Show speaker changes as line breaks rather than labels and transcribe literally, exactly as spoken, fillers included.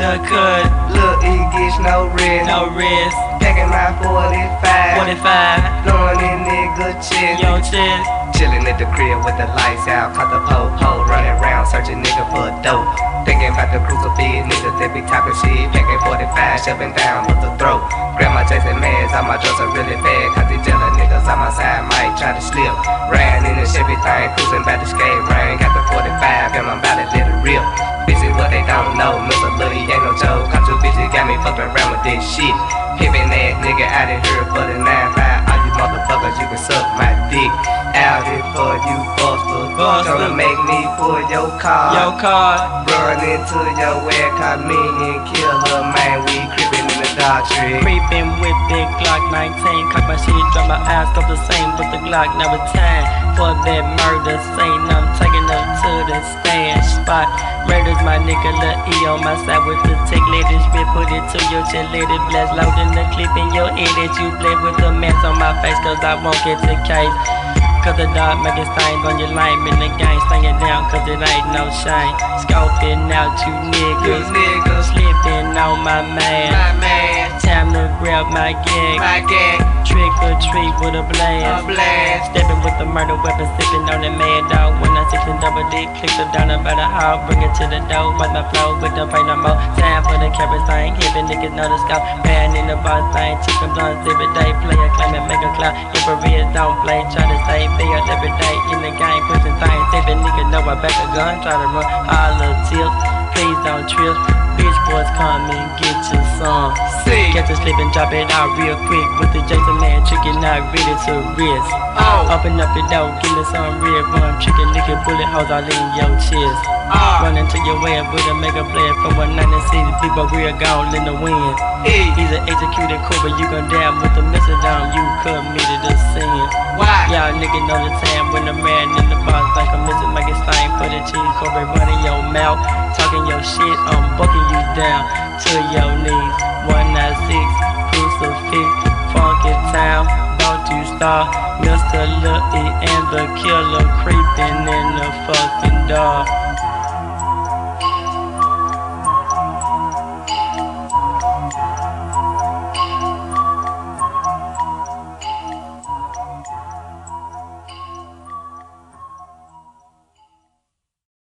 Lil' Cut,
Lil' E gets no risk,
no risk.
packing my forty-five,
forty-five,
blowing in nigga chest.
yo chest.
Chillin' at the crib with the lights out, cause the po-po running around searching nigga for dope. Thinking about the crucifix, niggas that be talking shit, packing forty-five, shoving down with the throat. Grandma chasing mans, all my drugs are really bad, cause these jealous niggas on my side might try to slip. Ran in the Chevy thing, cruising by the skate ring, got the forty-five, and I'm about to let it rip. Bitches what they don't know, Mister Lil' ain't no joke, cause two bitches got me fucking around with this shit. Hippin' ass nigga out of here for the nine five, all you motherfuckers, you can suck my dick. Out here for you busters, gonna make me pull your car,
Yo card,
run into your ass, call me and kill her, man, we creepin' in the dark tree.
creeping with big Glock nineteen. Cock my shit, drop my ass, go the same with the Glock. Now it's time for that murder scene. I'm taking up to the stand spot. Murder's my nigga Lil' E on my side with the tick. Let this bit, put it to your chin, let it blast. Loading the clip in your ear that you bled with the mask on my face, cause I won't get the case. Cause the dog making stains on your lime in the game. Slinging down cause it ain't no shame. Scoping out you
You
niggas,
niggas,
slipping on my man.
my man,
Time to grab my gig.
my gang,
Trick or treat with a
a
blast.
blast.
Stepping with the murder weapon, sipping on the mad dog. When I six and double D, click them down about a hog, bring it to the door. Wipe my flow with the pain no more. Time for the camera thing, heavy niggas know the scout. Bad in the boss thing, chicken blunts every day. Player claim and make a clout. If a real don't play, try to stay fair every day in the game, pushing things. Every nigga know I back a gun, try to run all the tips. Please don't trip. Bitch boys come and get you some.
See,
Get to slip and drop it out real quick with the Jason man tricking not ready to risk.
oh,
Open up your door, give me some real rum, chicken liquor, bullet holes all in your chest.
ah,
Running to your way with a mega player from one ninety six, people real gone in the wind.
E,
He's an executed cover, you gon' down with the message on you committed a sin.
why?
Y'all niggas know the time when the man in the box like a missing make it stain for the cheese, cover running your mouth, talking your shit, I'm bucking you down to your knees. one ninety-six, crucifix, funky town, don't you stop. Mister Lil' E and the killer creeping in the fucking dark.